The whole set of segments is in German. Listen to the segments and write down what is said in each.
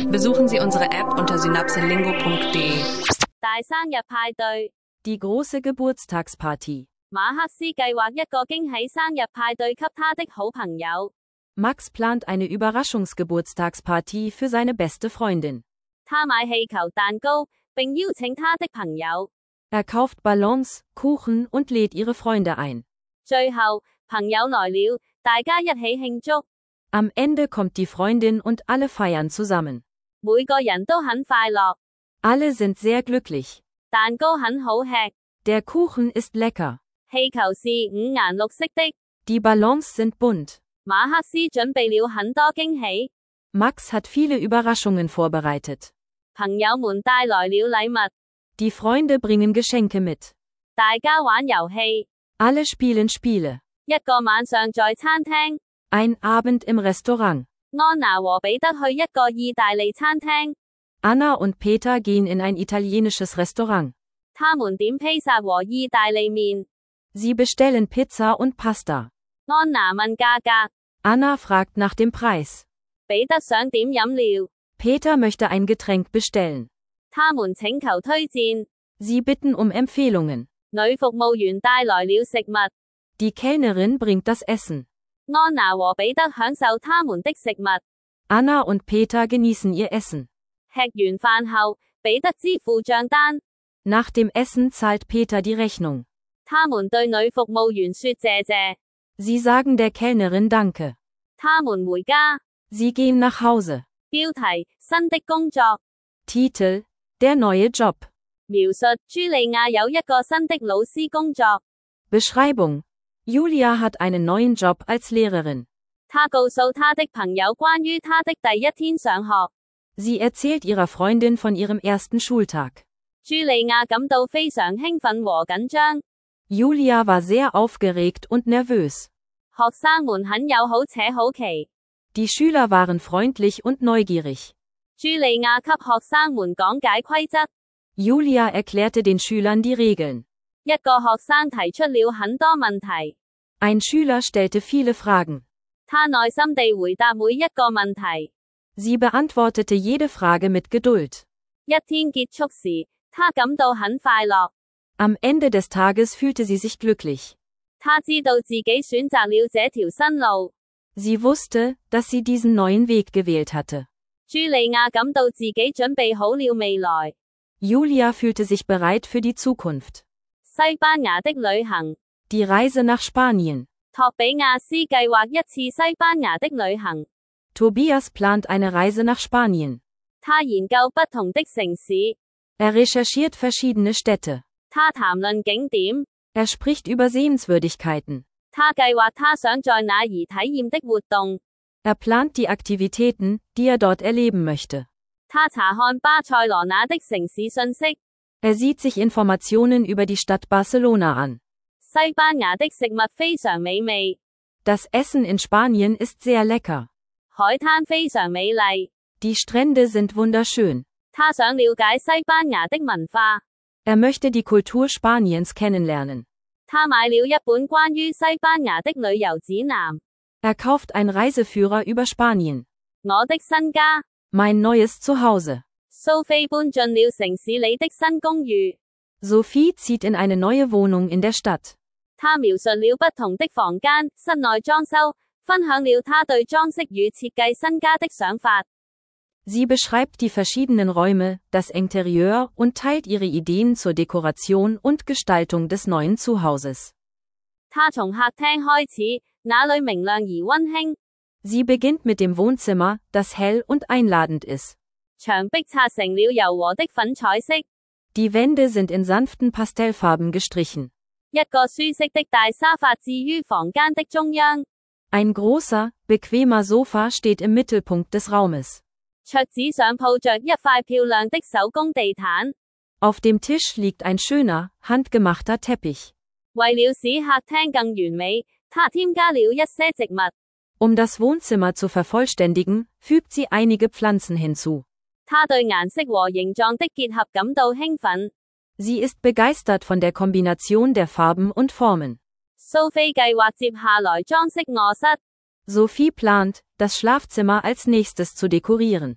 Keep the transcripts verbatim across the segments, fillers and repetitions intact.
Besuchen Sie unsere App unter synapselingo punkt de. 大生日派對 Die große Geburtstagsparty. 馬克思計劃一個驚喜生日派對給他的好朋友。 Max plant eine Überraschungsgeburtstagsparty für seine beste Freundin. 他買氣球蛋糕，並邀請他的朋友。 Er kauft Ballons, Kuchen und lädt ihre Freunde ein. 最後，朋友來了，大家一起慶祝。 Am Ende kommt die Freundin und alle feiern zusammen. 每個人都很快樂， Alle sind sehr glücklich. 蛋糕很好吃， Der Kuchen ist lecker. 氣球是五顏六色的。 Die Ballons sind bunt. 馬克思準備了很多驚喜， Max hat viele Überraschungen vorbereitet. 朋友們帶來了禮物， Die Freunde bringen Geschenke mit. 大家玩遊戲。 Alle spielen Spiele. 一個晚上在餐廳， Ein Abend im Restaurant. 安娜和彼得去一個意大利餐廳， Anna und Peter gehen in ein italienisches Restaurant. 他們點披薩和意大利麵。 Sie bestellen Pizza und Pasta. 安娜問價格， Anna fragt nach dem Preis. 彼得想點飲料， Peter möchte ein Getränk bestellen. 他們請求推薦。 Sie bitten um Empfehlungen. 女服務員帶來了食物， Die Kellnerin bringt das Essen. 安娜和彼得享受他們的食物。 Anna und Peter genießen ihr Essen. 吃完飯後，彼得支付帳單， Nach dem Essen zahlt Peter die Rechnung. 他們對女服務員說謝謝。 Sie sagen der Kellnerin Danke. 他們回家。 Sie gehen nach Hause. 標題：新的工作。 Titel: Der neue Job. 描述：茱莉亞有一個新的老師工作。 Beschreibung: Julia hat einen neuen Job als Lehrerin. 她告訴她的朋友關於她的第一天上學。 Sie erzählt ihrer Freundin von ihrem ersten Schultag. 茱莉亞感到非常興奮和緊張。 Julia war sehr aufgeregt und nervös. 學生們很友好且好奇。 Die Schüler waren freundlich und neugierig. 茱莉亞給學生們講解規則。 Julia erklärte den Schülern die Regeln. 一個學生提出了很多問題， Ein Schüler stellte viele Fragen. 他耐心地回答每一個問題。 Sie beantwortete jede Frage mit Geduld. 一天結束時，他感到很快樂。 Am Ende des Tages fühlte sie sich glücklich. 他知道自己選擇了這條新路。 Sie wusste, dass sie diesen neuen Weg gewählt hatte. 茱莉亞感到自己準備好了未來。 Julia fühlte sich bereit für die Zukunft. 西班牙的旅行， Die Reise nach Spanien. 托比亞斯計劃一次西班牙的旅行。 Tobias plant eine Reise nach Spanien. 他研究不同的城市， Er recherchiert verschiedene Städte. 他談論景點， Er spricht über Sehenswürdigkeiten. 他計劃他想在那兒體驗的活動。 Er plant die Aktivitäten, die er dort erleben möchte. 他查看巴塞羅那的城市信息。 Er sieht sich Informationen über die Stadt Barcelona an. 西班牙的食物非常美味， Das Essen in Spanien ist sehr lecker. 海灘非常美麗。 Die Strände sind wunderschön. 他想了解西班牙的文化。 Er möchte die Kultur Spaniens kennenlernen. 他買了一本關於西班牙的旅遊指南。 Er kauft einen Reiseführer über Spanien. 我的新家， Mein neues Zuhause. 蘇菲搬進了城市裏的新公寓。 Sophie zieht in eine neue Wohnung in der Stadt. 他描述了不同的房間、室內裝修，分享了他對裝飾與設計新家的想法。 Sie beschreibt die verschiedenen Räume, das Interieur und teilt ihre Ideen zur Dekoration und Gestaltung des neuen Zuhauses. 他從客廳開始，那裏明亮而溫馨。 Sie beginnt mit dem Wohnzimmer, das hell und einladend ist. 牆壁擦成了柔和的粉彩色。 Die Wände sind in sanften Pastellfarben gestrichen. 一個舒適的大沙發置於房間的中央。 Ein großer, bequemer Sofa steht im Mittelpunkt des Raumes. 桌子上鋪着一塊漂亮的手工地毯。 Auf dem Tisch liegt ein schöner, handgemachter Teppich. 為了使客廳更完美，他添加了一些植物。 Um das Wohnzimmer zu vervollständigen, fügt sie einige Pflanzen hinzu. 他對顏色和形狀的結合感到興奮。 Sie ist begeistert von der Kombination der Farben und Formen. 蘇菲計劃接下來裝飾臥室。 Sophie plant, das Schlafzimmer als nächstes zu dekorieren.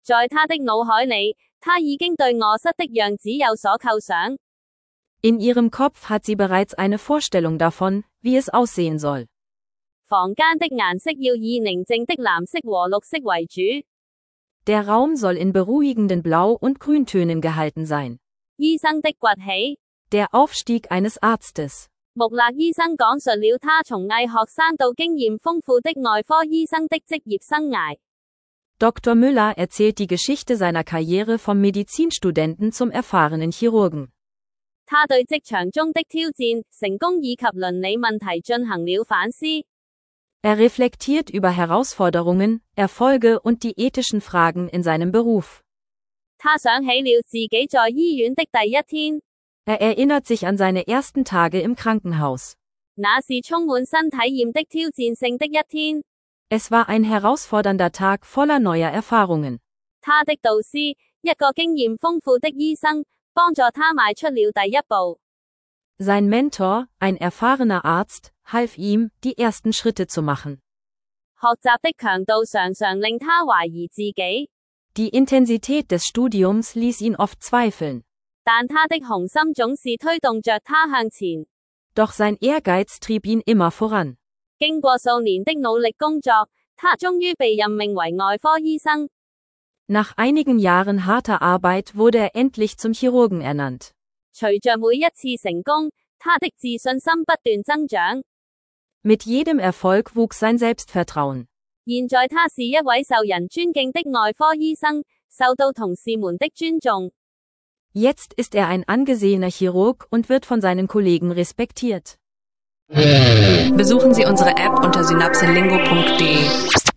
在他的腦海裏，他已經對臥室的樣子有所構想。 In ihrem Kopf hat sie bereits eine Vorstellung davon, wie es aussehen soll. 房間的顏色要以寧靜的藍色和綠色為主。 Der Raum soll in beruhigenden Blau- und Grüntönen gehalten sein. 醫生的崛起。 Der Aufstieg eines Arztes. 穆勒醫生講述了他從偽學生到經驗豐富的外科醫生的職業生涯。 Doktor Müller erzählt die Geschichte seiner Karriere vom Medizinstudenten zum erfahrenen Chirurgen. 他對職場中的挑戰、成功以及倫理問題進行了反思。 Er reflektiert über Herausforderungen, Erfolge und die ethischen Fragen in seinem Beruf. 他想起了自己在醫院的第一天。 Er erinnert sich an seine ersten Tage im Krankenhaus. 那是充滿新體驗的挑戰性的一天。 Es war ein herausfordernder Tag voller neuer Erfahrungen. 他的導師，一個經驗豐富的醫生，幫助他邁出了第一步。 Sein Mentor, ein erfahrener Arzt, half ihm, die ersten Schritte zu machen. 學習的強度常常令他懷疑自己。 Die Intensität des Studiums ließ ihn oft zweifeln. 但他的雄心總是推動着他向前。 Doch sein Ehrgeiz trieb ihn immer voran. 經過數年的努力工作，他終於被任命為外科醫生。 Nach einigen Jahren harter Arbeit wurde er endlich zum Chirurgen ernannt. 隨着每一次成功，他的自信心不斷增長。 Mit jedem Erfolg wuchs sein Selbstvertrauen. 現在他是一位受人尊敬的外科醫生，受到同事們的尊重。 Jetzt ist er ein angesehener Chirurg und wird von seinen Kollegen respektiert. Besuchen Sie unsere App unter synapselingo punkt de.